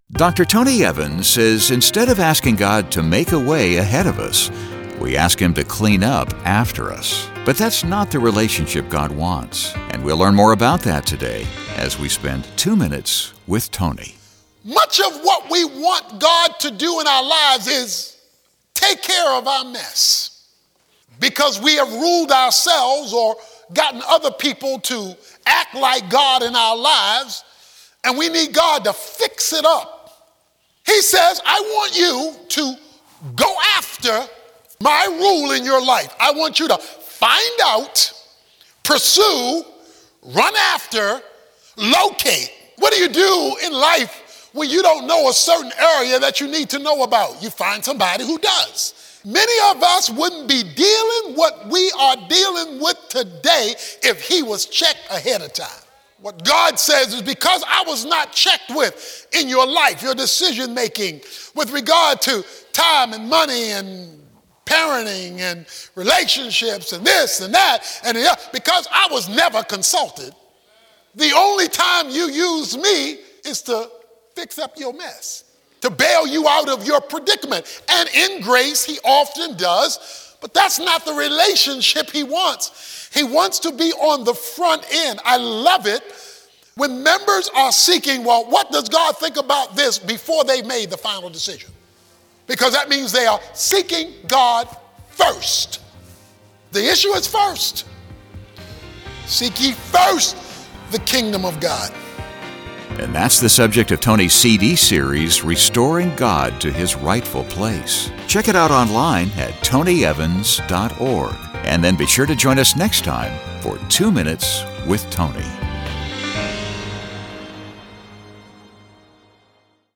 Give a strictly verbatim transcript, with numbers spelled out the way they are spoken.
Doctor Tony Evans says instead of asking God to make a way ahead of us, we ask Him to clean up after us. But that's not the relationship God wants. And we'll learn more about that today as we spend two minutes with Tony. Much of what we want God to do in our lives is take care of our mess. Because we have ruled ourselves or gotten other people to act like God in our lives, and we need God to fix it up. He says, I want you to go after my rule in your life. I want you to find out, pursue, run after, locate. What do you do in life when you don't know a certain area that you need to know about? You find somebody who does. Many of us wouldn't be dealing what we are dealing with today if he was checked ahead of time. What God says is because I was not checked with in your life, your decision making with regard to time and money and parenting and relationships and this and that, and the other, because I was never consulted, the only time you use me is to fix up your mess, to bail you out of your predicament. And in grace, he often does, but that's not the relationship he wants. He wants to be on the front end. I love it when members are seeking, well, what does God think about this before they made the final decision? Because that means they are seeking God first. The issue is first. Seek ye first the kingdom of God. And that's the subject of Tony's C D series, Restoring God to His Rightful Place. Check it out online at tony evans dot org. And then be sure to join us next time for Two Minutes with Tony.